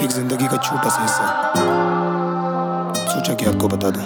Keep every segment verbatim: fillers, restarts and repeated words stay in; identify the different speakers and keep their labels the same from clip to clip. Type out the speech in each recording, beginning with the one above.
Speaker 1: एक जिंदगी का छोटा सा हिस्सा, सोचा कि आपको बता दूं।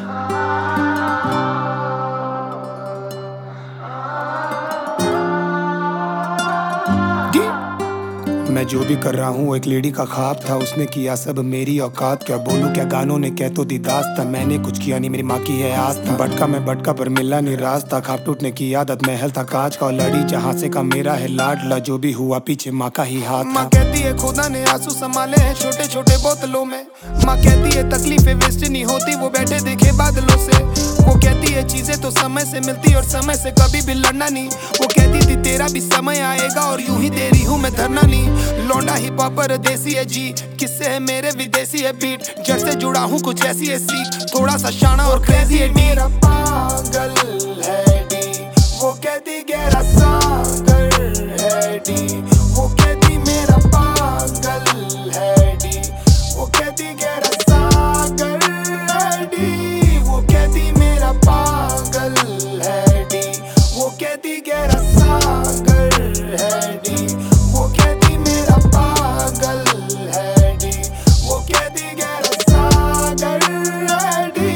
Speaker 1: मैं जो भी कर रहा हूँ वो एक लेडी का ख्वाब था, उसने किया सब मेरी औकात। क्या बोलूं क्या गानों ने कह तो दी दास्ता, मैंने कुछ किया नहीं मेरी माँ की है आस्था। भटका मैं भटका पर मिला नहीं रास्ता, खाब टूटने की आदत महल था कांच का, और लड़ी जहाँ से का मेरा है लाडला। जो भी हुआ पीछे माँ का ही हाथ। माँ कहती है खुदा ने आंसू संभाले हैं छोटे छोटे बोतलों में। माँ कहती है तकलीफें वेस्ट नहीं होती वो बैठे देखे बादलों से। वो कहती है चीजें तो समय से मिलती और समय से कभी भी लड़ना नहीं। वो कहती थी तेरा भी समय आएगा और यूं ही दे रही हूँ मैं धरना नहीं। लौंडा ही पॉपर देसी है जी, किससे है मेरे विदेशी है बीट। जड़ से जुड़ा हूँ कुछ ऐसी है सीख, थोड़ा सा शाना और क्रेजी है डी। मेरा पागल है डी, वो कहती गहरा सागर है डी। वो कहती मेरा पागल है डी, वो कहती गहरा सागर है डी। वो कहती मेरा पागल है डी, वो कहती गहरा सागर है डी। वो कहती मेरा पागल है डी, वो कहती गहरा सागर है डी।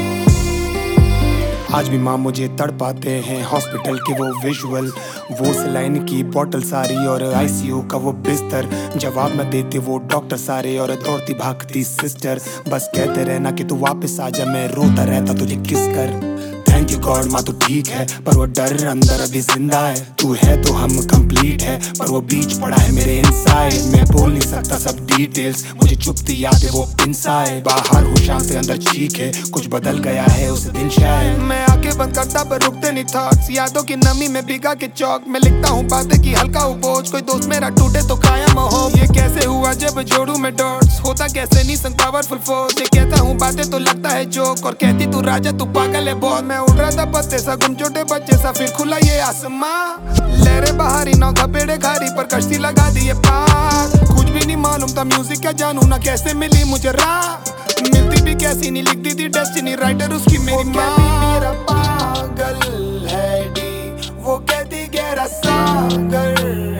Speaker 1: आज भी माँ मुझे तड़पाते हैं हॉस्पिटल के वो विजुअल, वो सलाइन की बोतल सारी और आईसीयू का वो बिस्तर। जवाब न देते वो डॉक्टर सारे और दौड़ती भागती सिस्टर। बस कहते रहना कि तू वापस आ जा, मैं रोता रहता तुझे किस कर। थैंक यू गॉड माँ तू ठीक है, पर वो डर अंदर अभी जिंदा है। तू है तो हम कंप्लीट है, पर वो बीच पड़ा है मेरे इनसाइड। मैं बोल नहीं सकता सब डिटेल्स, मुझे चुपती याद है वो इनसाइड। बाहर हूँ शाम से अंदर चीख है, कुछ बदल गया है उस दिन शायद। मैं आंखें बंद करता पर रुकते नहीं थॉट्स, यादों की नमी में भिगा के चौक। मैं लिखता हूँ बातें की हल्का हो बोझ, कोई दोस्त मेरा टूटे तो कायम हो। ये कैसे हुआ जब जोड़ू में डॉट्स, होता कैसे नहीं संग पावरफुल फोर्स। ये कहता हूँ बातें तो लगता है जोक, और कहती तू राजा तू पागल है बहुत। मैं उड़ रहा था पत्ते सा गुम छोटे बच्चे सा, फिर खुला ये आसमां। लहरें बाहरी नौ थपेड़े घारी पर कश्ती लगा दिए पार। कुछ भी नहीं मालूम था म्यूजिक क्या जानू ना कैसे मिली मुझे राह। मिलती भी कैसी नहीं लिखती थी डेस्टिनी, राइटर उसकी मेरी माँ। मेरा पागल है डी, वो कहती गहरा सागर